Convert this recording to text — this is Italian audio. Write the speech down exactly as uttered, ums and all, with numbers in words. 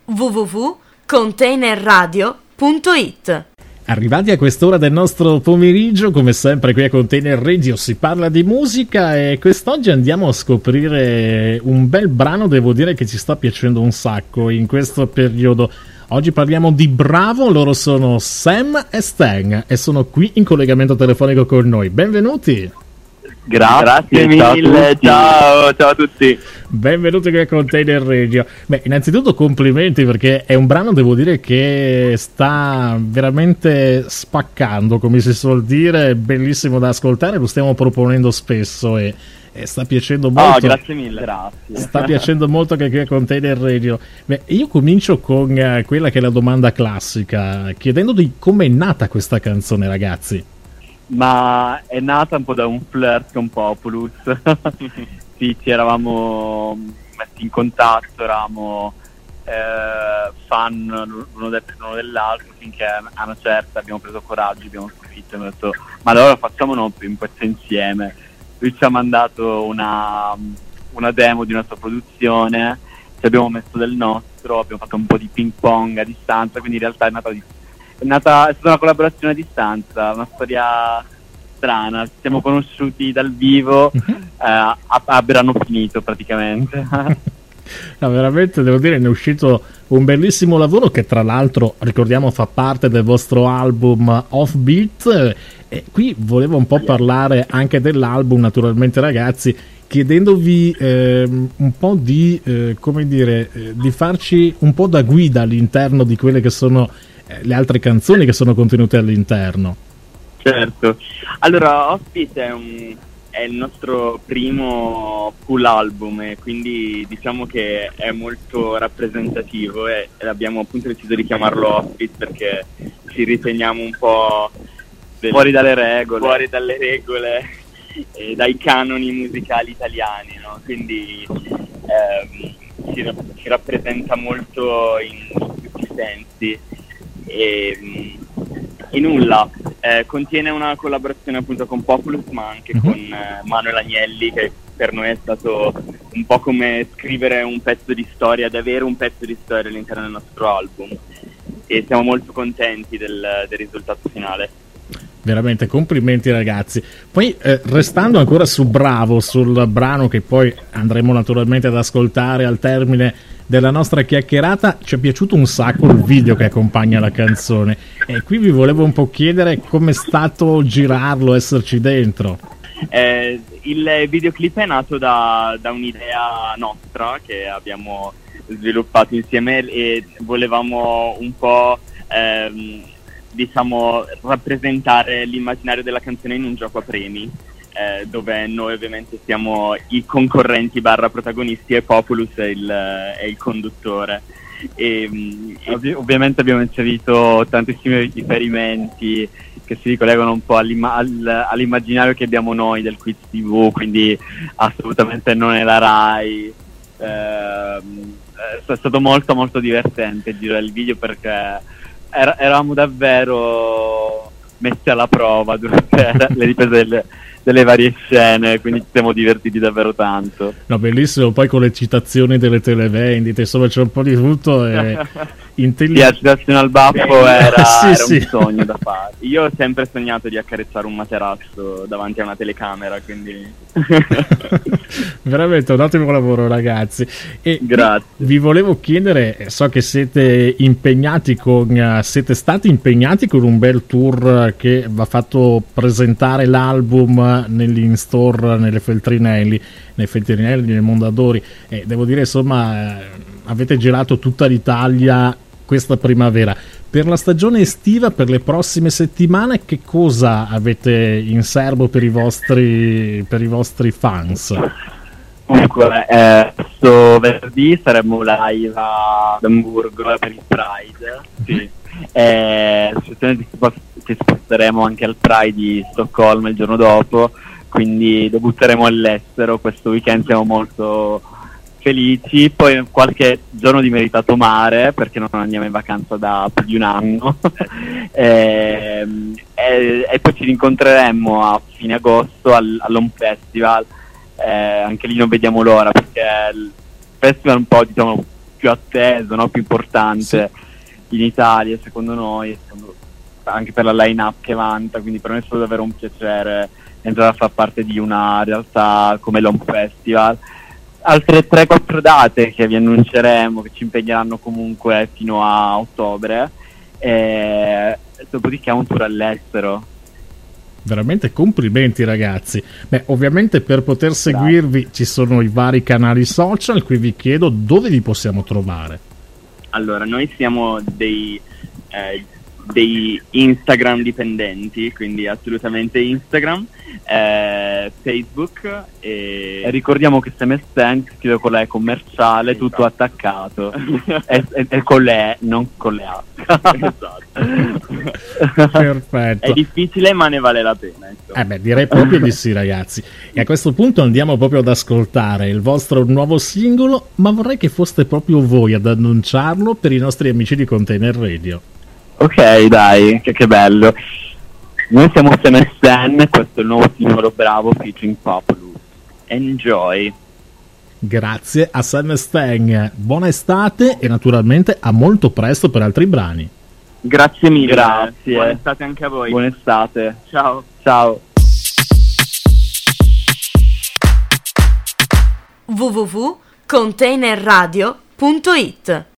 w w w punto container radio punto i t. Arrivati a quest'ora del nostro pomeriggio, come sempre qui a Container Radio si parla di musica e quest'oggi andiamo a scoprire un bel brano, devo dire che ci sta piacendo un sacco in questo periodo. Oggi parliamo di Bravo, loro sono Sam e Stan e sono qui in collegamento telefonico con noi. Benvenuti! Grazie, Grazie mille, ciao, ciao a tutti. Benvenuti qui a Container Radio. Beh, innanzitutto complimenti perché è un brano, devo dire, che sta veramente spaccando, come si suol dire, bellissimo da ascoltare, lo stiamo proponendo spesso e, e sta piacendo molto. Oh, grazie mille, grazie. Sta piacendo molto anche qui a Container Radio. Beh, io comincio con uh, quella che è la domanda classica, chiedendoti com'è nata questa canzone, ragazzi. Ma è nata un po' da un flirt con Populus. Sì, ci eravamo messi in contatto, eravamo eh, fan l'uno, del, l'uno dell'altro, finché a una certa abbiamo preso coraggio, abbiamo scritto e abbiamo detto ma allora facciamo un pezzo insieme. Lui ci ha mandato una, una demo di una sua produzione, ci abbiamo messo del nostro, abbiamo fatto un po' di ping pong a distanza, quindi in realtà è nata di È, nata, è stata una collaborazione a distanza, una storia strana. Ci siamo conosciuti dal vivo uh-huh. eh, a, a Brano Finito praticamente. No, veramente devo dire, ne è uscito un bellissimo lavoro che tra l'altro ricordiamo fa parte del vostro album Offbeat, e qui volevo un po' yeah. parlare anche dell'album, naturalmente, ragazzi, chiedendovi eh, un po' di eh, come dire eh, di farci un po' da guida all'interno di quelle che sono le altre canzoni che sono contenute all'interno. Certo, allora Offbeat è, un, è il nostro primo full album e quindi diciamo che è molto rappresentativo e abbiamo appunto deciso di chiamarlo Offbeat perché ci riteniamo un po' del, fuori dalle regole fuori dalle regole e dai canoni musicali italiani, no? Quindi ehm, ci, ci rappresenta molto in tutti i sensi. E, e nulla, eh, contiene una collaborazione appunto con Populus ma anche uh-huh. con eh, Manuel Agnelli, che per noi è stato un po' come scrivere un pezzo di storia, ad avere un pezzo di storia all'interno del nostro album, e siamo molto contenti del, del risultato finale. Veramente complimenti, ragazzi. Poi eh, restando ancora su Bravo, sul brano che poi andremo naturalmente ad ascoltare al termine della nostra chiacchierata, ci è piaciuto un sacco il video che accompagna la canzone e qui vi volevo un po' chiedere com'è stato girarlo, esserci dentro. Eh, il videoclip è nato da, da un'idea nostra che abbiamo sviluppato insieme e volevamo un po' ehm, diciamo rappresentare l'immaginario della canzone in un gioco a premi, eh, dove noi ovviamente siamo i concorrenti barra protagonisti e Populus è il, è il conduttore e, e ov- ovviamente abbiamo inserito tantissimi riferimenti che si ricollegano un po' all'imma- all- all'immaginario che abbiamo noi del quiz tivù, quindi assolutamente non è la Rai. Ehm, è stato molto molto divertente girare il video perché Era, eravamo davvero messi alla prova durante le riprese delle, delle varie scene, quindi ci siamo divertiti davvero tanto. No, bellissimo, poi con le citazioni delle televendite, insomma c'è un po' di tutto e intelli- sì, la citazione al baffo era, sì, era sì. un sogno da fare. Io ho sempre sognato di accarezzare un materasso davanti a una telecamera, quindi veramente un ottimo lavoro, ragazzi. E grazie. Vi volevo chiedere, so che siete impegnati con siete stati impegnati con un bel tour che va fatto presentare l'album negli in-store, nelle Feltrinelli, nei Feltrinelli, nei Mondadori, e devo dire insomma avete girato tutta l'Italia questa primavera. Per la stagione estiva, per le prossime settimane, che cosa avete in serbo per i vostri per i vostri fans? Comunque, eh, questo venerdì saremo live a Amburgo per il Pride, sì. E ci sposteremo anche al Pride di Stoccolma il giorno dopo, quindi debutteremo all'estero questo weekend, siamo molto felici. Poi qualche giorno di meritato mare perché non andiamo in vacanza da più di un anno e, e, e poi ci rincontreremo a fine agosto al, all'Home Festival, eh, anche lì non vediamo l'ora perché il festival è un po', diciamo, più atteso, no? Più importante sì. in Italia, secondo noi, secondo, anche per la line-up che vanta, quindi per me è stato davvero un piacere entrare a far parte di una realtà come l'Home Festival. Altre tre quattro date che vi annunceremo, che ci impegneranno comunque fino a ottobre, e dopodiché un tour all'estero. Veramente complimenti ragazzi. Beh, ovviamente per poter seguirvi ci sono i vari canali social, qui vi chiedo dove vi possiamo trovare. Allora, noi siamo dei, eh, dei Instagram dipendenti, quindi assolutamente Instagram, eh, Facebook e... e ricordiamo che S M S Tank scrive con la E commerciale, esatto. Tutto attaccato e, e, e con le E, non con le A. Esatto. Perfetto. È difficile ma ne vale la pena, eh beh, direi proprio di sì ragazzi. E a questo punto andiamo proprio ad ascoltare il vostro nuovo singolo, ma vorrei che foste proprio voi ad annunciarlo per i nostri amici di Container Radio. Ok, dai, che, che bello. Noi siamo S M S N, questo è il nuovo singolo Bravo featuring Populous. Enjoy. Grazie a Sam Stang, buona estate e naturalmente a molto presto per altri brani. Grazie mille. Grazie. Buona estate anche a voi. Buona estate. Ciao. Ciao. w w w punto container radio punto it